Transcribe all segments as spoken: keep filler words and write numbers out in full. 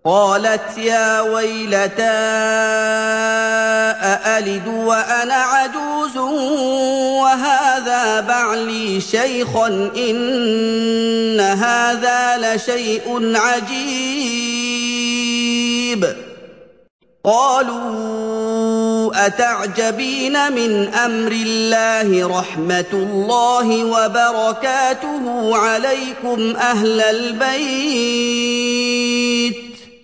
قالت يا ويلتى أألد وأنا عجوز وهذا بعلي شيخا إن هذا لشيء عجيب قالوا أتعجبين من أمر الله رحمة الله وبركاته عليكم أهل البيت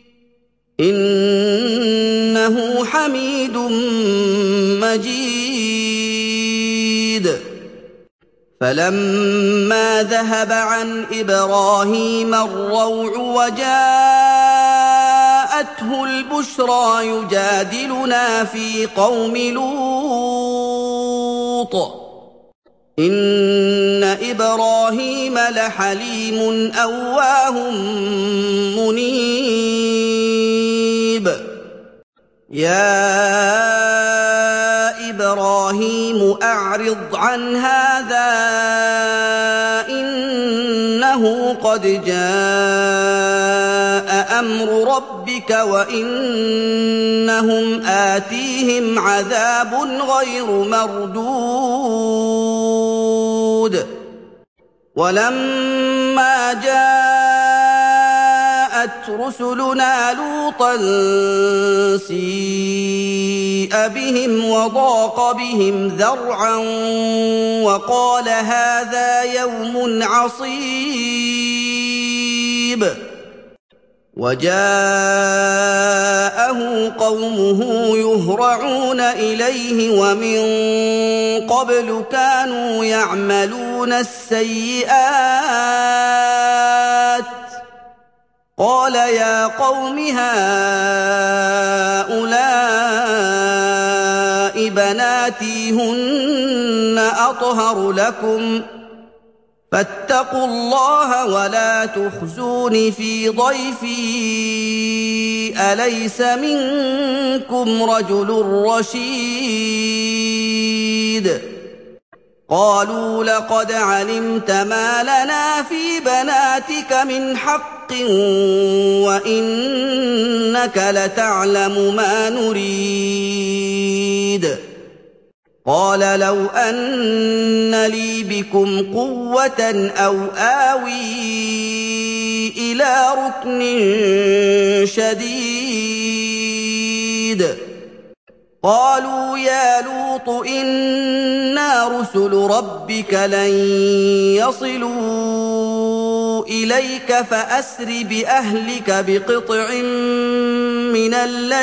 إنه حميد مجيد فلما ذهب عن إبراهيم الروع وجاءته البشرى يجادلنا في قوم لوط إن إبراهيم لحليم أواه منيب يا إبراهيم أعرض عن هذا إنه قد جاء أمر ربك وإنهم آتيهم عذاب غير مردود ولما جاءت رسلنا لوطا سيء بهم وضاق بهم ذرعا وقال هذا يوم عصيب وجاءه قومه يهرعون إليه ومن قبل كانوا يعملون السيئات قال يا قوم هؤلاء بناتي هن أطهر لكم فاتقوا الله ولا تخزون في ضيفي أليس منكم رجل رشيد قالوا لقد علمت ما لنا في بناتك من حق وإنك لتعلم ما نريد قال لو أن لي بكم قوة أو آوي إلى ركن شديد قالوا يا لوط إنا رسل ربك لن يصلوا إليك فأسر بأهلك بقطع من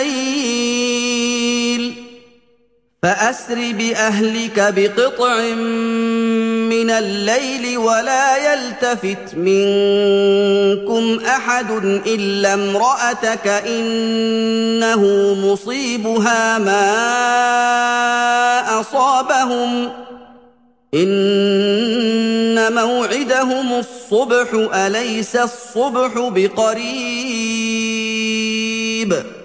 الليل فأسر بأهلك بقطع من الليل ولا يلتفت منكم أحد إلا امرأتك إنه مصيبها ما أصابهم إن موعدهم الصبح أليس الصبح بقريب